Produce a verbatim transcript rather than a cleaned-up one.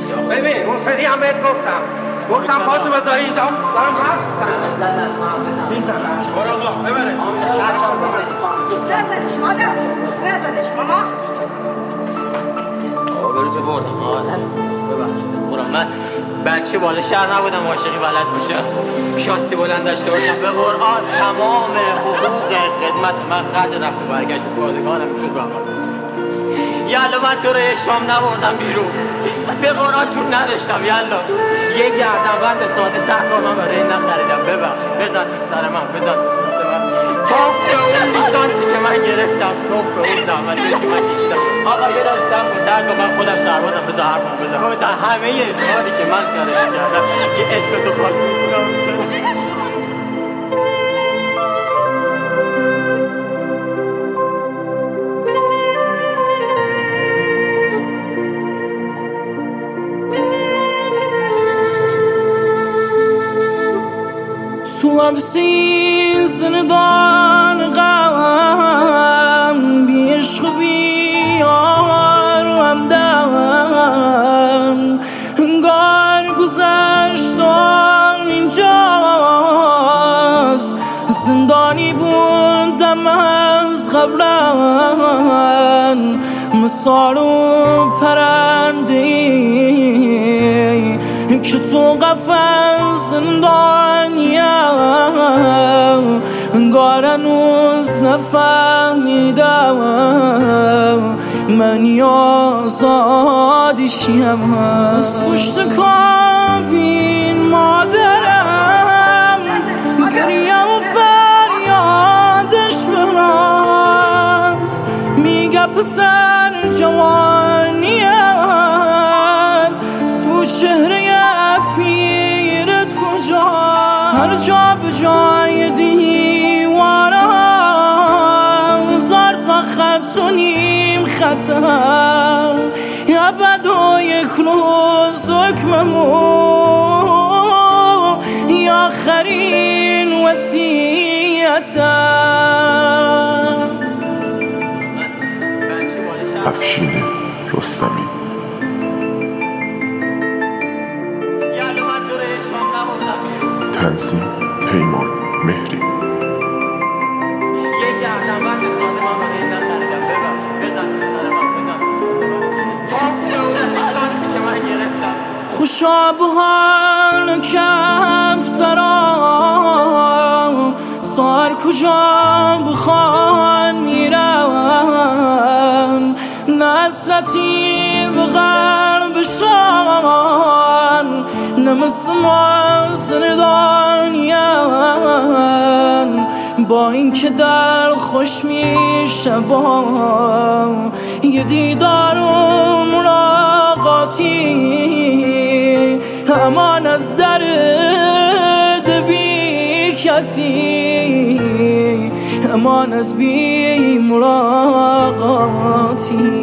ببین اون سری هم بهت گفتم گفتم پاتو بذاری اینجا دارم حرف میزنم میزنم برو آقا ببره نزنش مادر نزنش ماما آقا برو تو بردم ببخشید برم من بچه بالا شهر نبودم عاشقی بلد باشم شاسی بلند داشته باشم به قرآن تمام حقوق خدمت من خرج رفت و برگشت و پادگانم میشد برم یالا من تو رو شام نبردم بیرون به قرآن چون نداشتم یالا یه گردنبند ساده سرکار من برای این نخریدم ببخش بزن تو سر من بزن تو سر من توف به اون لیتانسی که من گرفتم توف به اون زحمتی که من کشیدم آقا یه دل سر کن سر کن من خودم سربازم بزن حرفم بزن بزن همه یه کاری که من کاره کردم که عشق تو خالی کنم تو حبسی زندان غم بی عشق و بی یار و همدم انگار گذشتم اینجاست زندانی بودم از قبلن مثال و پرنده‌ای که تو قفس زندانیم انگار هنوز نفهمیدم من یا آزادی چیم از پشت کابین مادرم گریم و فریادش براز میگه پسر جوانیم تو چهره پیرت کجا هر جا به جای دیوارم زرد و خط و نیم خطم یا بد و یک روز حکممو یا آخرین وصیتم افشین رستمی تنظیم پیمان مهری یه گردنبند ساده من برای این نخریدم ببخش بزن تو سر من بزن توف به اون لیتانسی که من گرفتم خوشا بحال کف سرام سار کجا بخوان میرم نصرتی به غرب شان نمسه ما زندانیم با این که دل خوش میشه با یه دیدار و ملاقاتی امان از درد بی کسی امان از بی ملاقاتی